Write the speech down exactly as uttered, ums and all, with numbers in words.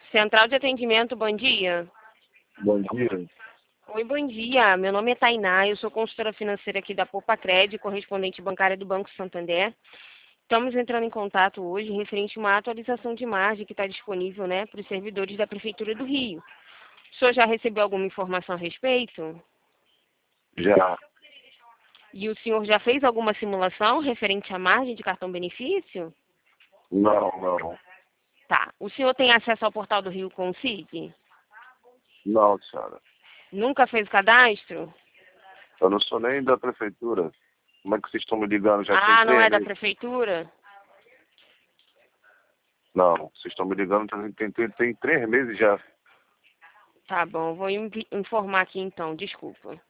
Central de atendimento, bom dia. Bom dia. Oi, bom dia. Meu nome é Tainá, eu sou consultora financeira aqui da Poupa Cred, correspondente bancária do Banco Santander. Estamos entrando em contato hoje referente a uma atualização de margem que está disponível, né, para os servidores da Prefeitura do Rio. O senhor já recebeu alguma informação a respeito? Já. E o senhor já fez alguma simulação referente à margem de cartão-benefício? Não, não. Tá. O senhor tem acesso ao portal do Rio Consig? Não, senhora. Nunca fez o cadastro? Eu não sou nem da prefeitura. Como é que vocês estão me ligando? Já tem Ah, não três é da meses. Prefeitura? Não, vocês estão me ligando tem, tem, tem, tem três meses já. Tá bom, vou in- informar aqui então, desculpa.